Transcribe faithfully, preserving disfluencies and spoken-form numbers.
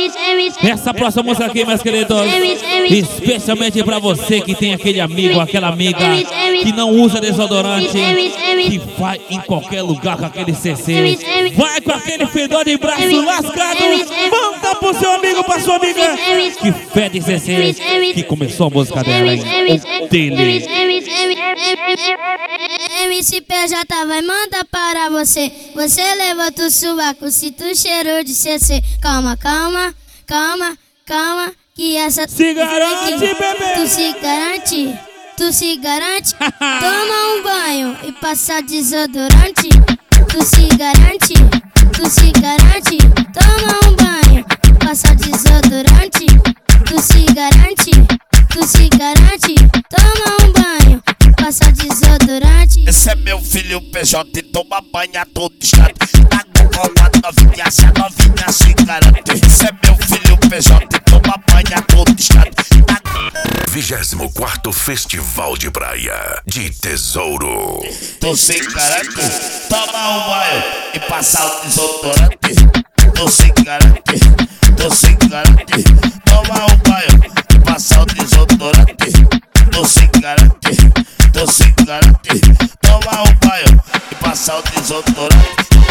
Essa próxima música aqui, meus queridos, especialmente pra você que tem aquele amigo, aquela amiga que não usa desodorante, que vai em qualquer lugar com aquele C C, vai com aquele fedor de braço lascado, manda pro seu amigo, pra sua amiga que fede C C, que começou a música dela, hein? O dele. M C P J vai mandar para você. Você levanta o sovaco, sinto o cheiro de C C. Calma, calma, calma, calma, que essa... Se garante, bebê! Tu se garante, tu se garante. Toma um banho e passa desodorante. Tu se garante, tu se garante. Toma um banho e passa desodorante. Tu se garante, tu se garante. Toma um banho, passa desodorante. Esse é meu filho P J e toma banho a todo instante. Tá com a novinha, se a novinha se garante. Esse é meu filho P J e toma banho a todo instante. Tá... vigésimo quarto Festival de Praia de Tesouro. Tu se garante, toma um banho e passa o desodorante. Tu se garante, tu se garante. Toma um banho e passa o desodorante. Tu se garante, tu se garante. Toma um banho e passa o desodorante.